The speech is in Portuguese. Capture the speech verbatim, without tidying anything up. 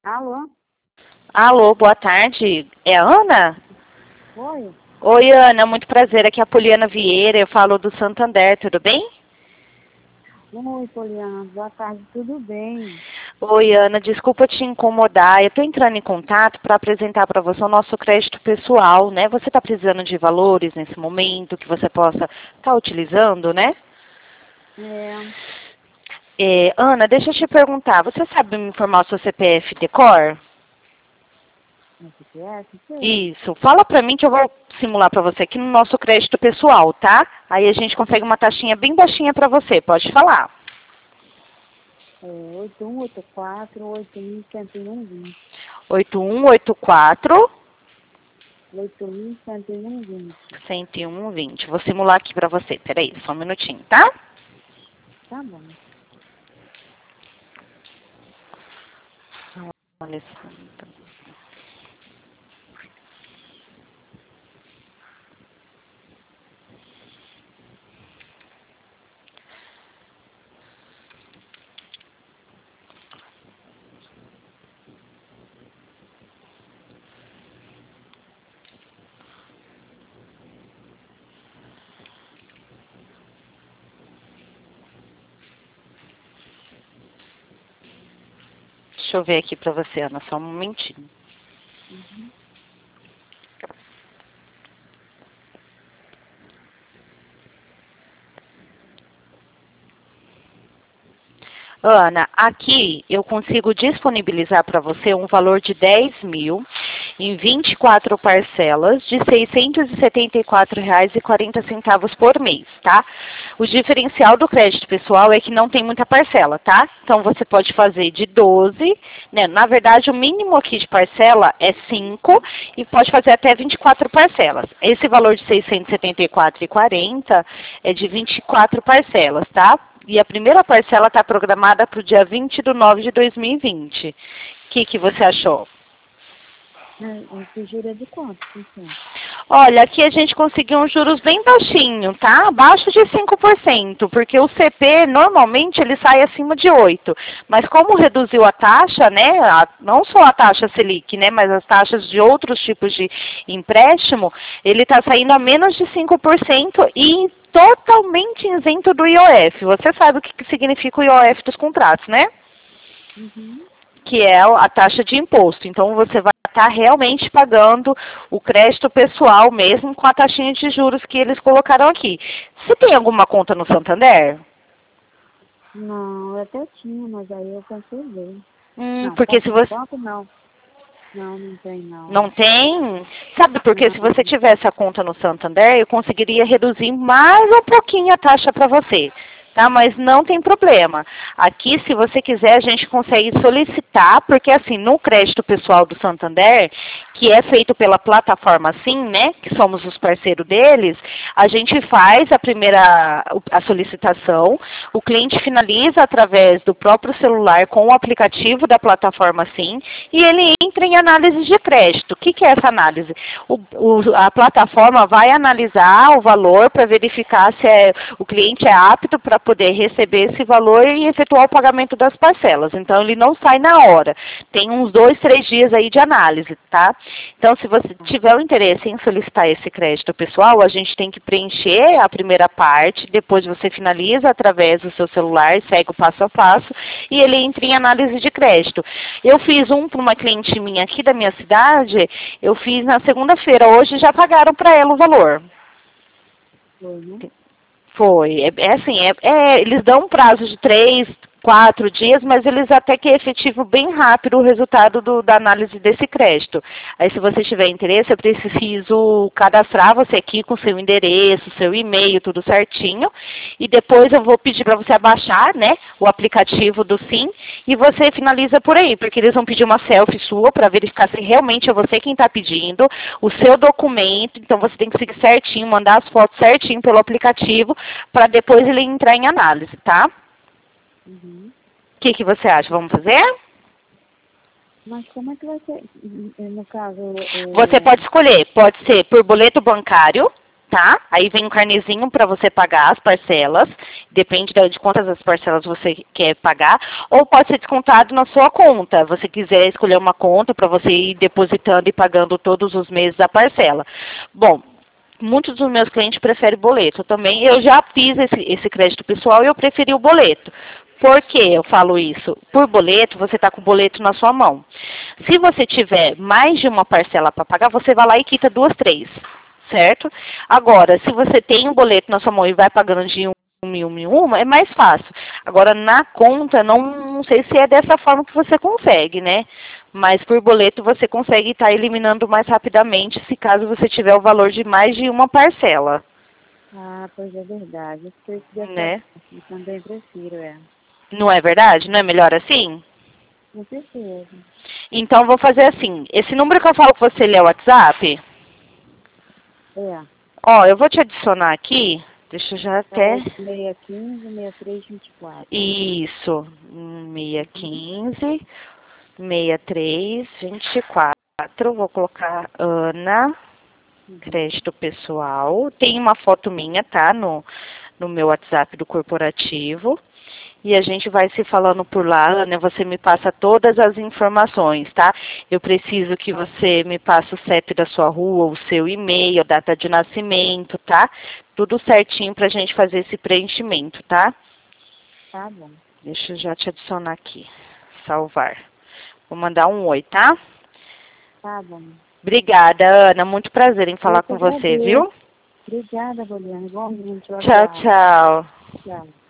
Alô? Alô, boa tarde. É a Ana? Oi? Oi, Ana, muito prazer. Aqui é a Poliana Vieira, eu falo do Santander, tudo bem? Oi, Poliana. Boa tarde, tudo bem? Oi, Ana, desculpa te incomodar. Eu estou entrando em contato para apresentar para você o nosso crédito pessoal, né? Você está precisando de valores nesse momento que você possa estar utilizando, né? É, É, Ana, deixa eu te perguntar, você sabe me informar o seu C P F de cor? no C P F? Sei. Isso. Fala pra mim que eu vou simular pra você aqui no nosso crédito pessoal, tá? Aí a gente consegue uma taxinha bem baixinha pra você. Pode falar. É oito um oito quatro oito um zero um vinte. oito um oito quatro, oito um zero um vinte. cento e um vinte. Vou simular aqui pra você. Peraí, só um minutinho, tá? Tá bom. Alessandra. Deixa eu ver aqui pra você, Ana, só um momentinho. Uhum. Ana, aqui eu consigo disponibilizar para você um valor de dez mil em vinte e quatro parcelas de seiscentos e setenta e quatro reais e quarenta centavos por mês, tá? O diferencial do crédito pessoal é que não tem muita parcela, tá? Então você pode fazer de doze, né? Na verdade, o mínimo aqui de parcela é cinco e pode fazer até vinte e quatro parcelas. Esse valor de seiscentos e setenta e quatro reais e quarenta centavos é de vinte e quatro parcelas, tá? E a primeira parcela está programada para o dia vinte de nove de dois mil e vinte. O que, que você achou? É, esse juro é de quanto, por cento? Olha, aqui a gente conseguiu uns juros bem baixinho, tá? Abaixo de cinco por cento, porque o C P normalmente ele sai acima de oito por cento. Mas como reduziu a taxa, né, a, não só a taxa Selic, né, mas as taxas de outros tipos de empréstimo, ele está saindo a menos de cinco por cento e totalmente isento do I O F. Você sabe o que que significa o I O F dos contratos, né? Uhum. Que é a taxa de imposto. Então você vai estar realmente pagando o crédito pessoal mesmo com a taxinha de juros que eles colocaram aqui. Você tem alguma conta no Santander? Não, eu até tinha, mas aí eu cancelei. Hum, Não, porque conta se de você banco não. Não, não tem não. não tem, sabe porque se você Não. tivesse a conta no Santander, eu conseguiria reduzir mais um pouquinho a taxa para você. Tá? Mas não tem problema. Aqui, se você quiser, a gente consegue solicitar, porque assim, no crédito pessoal do Santander, que é feito pela plataforma Sim, né, que somos os parceiros deles, a gente faz a primeira a solicitação, o cliente finaliza através do próprio celular com o aplicativo da plataforma Sim, e ele entra em análise de crédito. O que, que é essa análise? O, o, a plataforma vai analisar o valor para verificar se é, o cliente é apto para poder receber esse valor e efetuar o pagamento das parcelas. Então, ele não sai na hora. Tem uns dois, três dias aí de análise, tá? Então, se você tiver o interesse em solicitar esse crédito pessoal, a gente tem que preencher a primeira parte, depois você finaliza através do seu celular, segue o passo a passo, e ele entra em análise de crédito. Eu fiz um para uma cliente minha aqui da minha cidade, eu fiz na segunda-feira, hoje já pagaram para ela o valor. Foi, né? Foi. É, é assim, é, é, eles dão um prazo de três, quatro dias, mas eles até que efetivam bem rápido o resultado do, da análise desse crédito. Aí, se você tiver interesse, eu preciso cadastrar você aqui com seu endereço, seu e-mail, tudo certinho. E depois eu vou pedir para você abaixar, né, o aplicativo do Sim e você finaliza por aí, porque eles vão pedir uma selfie sua para verificar se realmente é você quem está pedindo, o seu documento, então você tem que seguir certinho, mandar as fotos certinho pelo aplicativo para depois ele entrar em análise, tá? Uhum. O que, que você acha? Vamos fazer? Mas como é que vai ser? No caso, Você é... pode escolher, pode ser por boleto bancário, tá? Aí vem um carnezinho para você pagar as parcelas, depende de quantas as parcelas você quer pagar, ou pode ser descontado na sua conta. Você quiser escolher uma conta para você ir depositando e pagando todos os meses a parcela. Bom, muitos dos meus clientes preferem boleto também. Eu já fiz esse, esse crédito pessoal e eu preferi o boleto. Por que eu falo isso? Por boleto, você está com o boleto na sua mão. Se você tiver mais de uma parcela para pagar, você vai lá e quita duas, três, certo? Agora, se você tem um boleto na sua mão e vai pagando de um em uma em uma, é mais fácil. Agora, na conta, não, não sei se é dessa forma que você consegue, né? Mas por boleto você consegue estar eliminando mais rapidamente se caso você tiver o valor de mais de uma parcela. Ah, pois é verdade. Esse preço dessa Né? eu também prefiro, é. Não é verdade? Não é melhor assim? Com certeza. Então, vou fazer assim. Esse número que eu falo com você, ele é o WhatsApp? É. Ó, eu vou te adicionar aqui. Deixa eu já até... seis um cinco, seis três dois quatro. Isso. seis um cinco, seis três dois quatro. Vou colocar Ana, crédito pessoal. Tem uma foto minha, tá? No, no meu WhatsApp do corporativo. E a gente vai se falando por lá, Ana, você me passa todas as informações, tá? Eu preciso que você me passe o C E P da sua rua, o seu e-mail, a data de nascimento, tá? Tudo certinho pra gente fazer esse preenchimento, tá? Tá bom. Deixa eu já te adicionar aqui. Salvar. Vou mandar um oi, tá? Tá bom. Obrigada, Ana. Muito prazer em falar Eu que com você, agradeço. viu? Obrigada, Poliana. Igualmente. Eu Tchau, aguardo. tchau. Tchau.